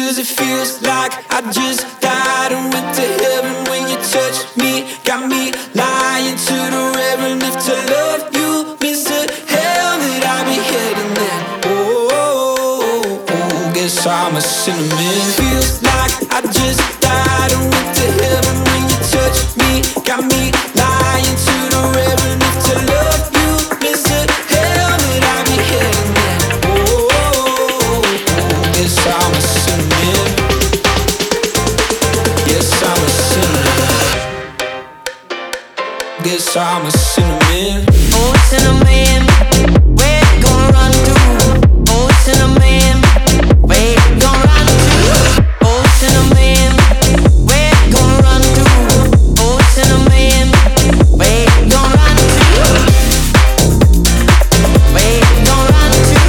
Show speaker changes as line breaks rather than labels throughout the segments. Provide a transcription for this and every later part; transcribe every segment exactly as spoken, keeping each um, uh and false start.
'cause it feels like I just died and went to heaven when you touched me. Got me lying to the reverend. If to love you means to hell, that I'll be heading there. Oh, oh, oh, oh, guess I'm a sinner, man. Feels like I just died and went to heaven when you touched me. Got me lying to the reverend. If to love you means to hell, that I'll be heading there. Oh, oh, oh, guess I'm a sinner, man. Yes, I'm a sinner. Guess I'm a sinner, man.
Oh, sinner man, where you gonna run to? Oh, sinner man, where you gonna run to? Oh, sinner man, where you gonna run to? Oh, sinner man, where you gonna run to? Where you gonna run to?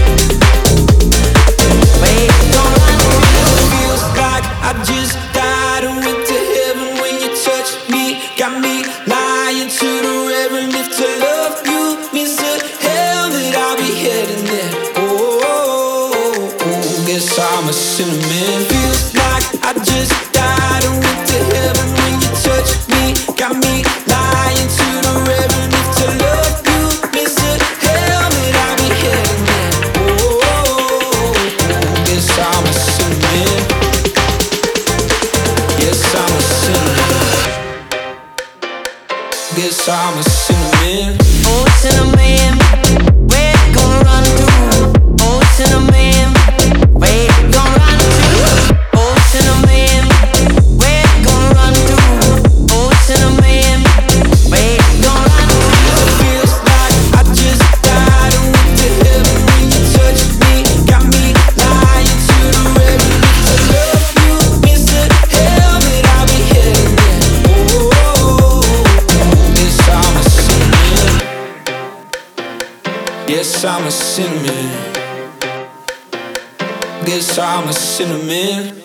Where you gonna run to?
Feels like I just died and went to heaven when you touched me. Got me lying to the reverend. If to love you means to hell, that I'll be heading there. Oh, oh, oh, guess I'm a sinner, man. Feels like I just died and went to heaven when you touched me. Got me lying to the reverend. If to love you means to hell, that I'll be heading there. Oh, oh, oh, guess I'm a sinner, man. Yes, I'm a sinner. Guess I'm a sinner, man.
Oh, sinner man, where you gonna run to? Oh, sinner man, where you gonna run to? Oh, sinner man, where you gonna run to? Oh, sinner man, where you gonna run to?
Feels like I just died and went to heaven when you touched me. Got me lying to the reverend. If to love you means to hell, that I'll be heading there. Oh, oh, oh, guess I'm a sinner, man. Yes, I'm a sinner, man. Guess I'm a sinner, man.